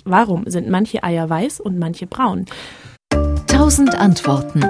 Warum sind manche Eier weiß und manche braun? 1000 Antworten.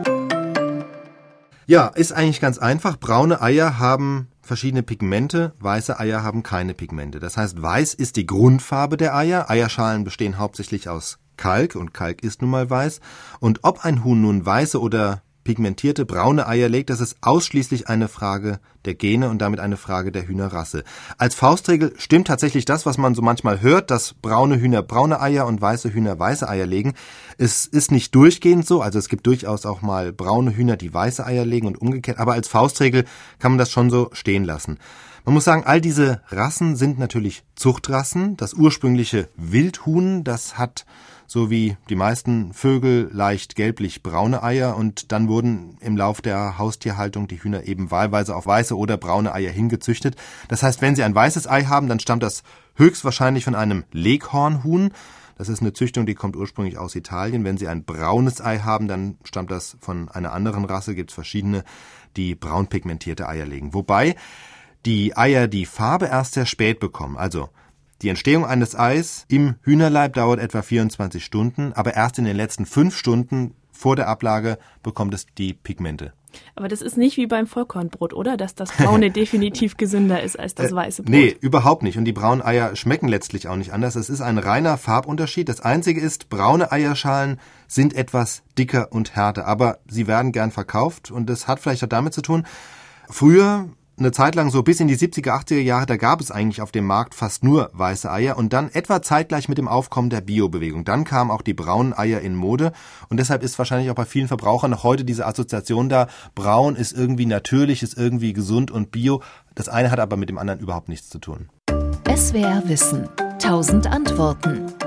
Ja, ist eigentlich ganz einfach. Braune Eier haben verschiedene Pigmente, weiße Eier haben keine Pigmente. Das heißt, weiß ist die Grundfarbe der Eier. Eierschalen bestehen hauptsächlich aus Kalk und Kalk ist nun mal weiß. Und ob ein Huhn nun weiße oder pigmentierte braune Eier legt, das ist ausschließlich eine Frage der Gene und damit eine Frage der Hühnerrasse. Als Faustregel stimmt tatsächlich das, was man so manchmal hört, dass braune Hühner braune Eier und weiße Hühner weiße Eier legen. Es ist nicht durchgehend so, also es gibt durchaus auch mal braune Hühner, die weiße Eier legen und umgekehrt, aber als Faustregel kann man das schon so stehen lassen. Man muss sagen, all diese Rassen sind natürlich Zuchtrassen. Das ursprüngliche Wildhuhn, das hat so wie die meisten Vögel leicht gelblich-braune Eier und dann wurden im Lauf der Haustierhaltung die Hühner eben wahlweise auf weiße oder braune Eier hingezüchtet. Das heißt, wenn sie ein weißes Ei haben, dann stammt das höchstwahrscheinlich von einem Leghornhuhn. Das ist eine Züchtung, die kommt ursprünglich aus Italien. Wenn sie ein braunes Ei haben, dann stammt das von einer anderen Rasse. Gibt es verschiedene, die braun pigmentierte Eier legen. Wobei die Eier die Farbe erst sehr spät bekommen. Also die Entstehung eines Eis im Hühnerleib dauert etwa 24 Stunden, aber erst in den letzten 5 Stunden vor der Ablage bekommt es die Pigmente. Aber das ist nicht wie beim Vollkornbrot, oder? Dass das braune definitiv gesünder ist als das weiße Brot. Nee, überhaupt nicht. Und die braunen Eier schmecken letztlich auch nicht anders. Es ist ein reiner Farbunterschied. Das Einzige ist, braune Eierschalen sind etwas dicker und härter, aber sie werden gern verkauft und das hat vielleicht auch damit zu tun, früher eine Zeit lang, so bis in die 70er, 80er Jahre, da gab es eigentlich auf dem Markt fast nur weiße Eier und dann etwa zeitgleich mit dem Aufkommen der Bio-Bewegung. Dann kamen auch die braunen Eier in Mode und deshalb ist wahrscheinlich auch bei vielen Verbrauchern noch heute diese Assoziation da, braun ist irgendwie natürlich, ist irgendwie gesund und bio. Das eine hat aber mit dem anderen überhaupt nichts zu tun. SWR Wissen. 1000 Antworten.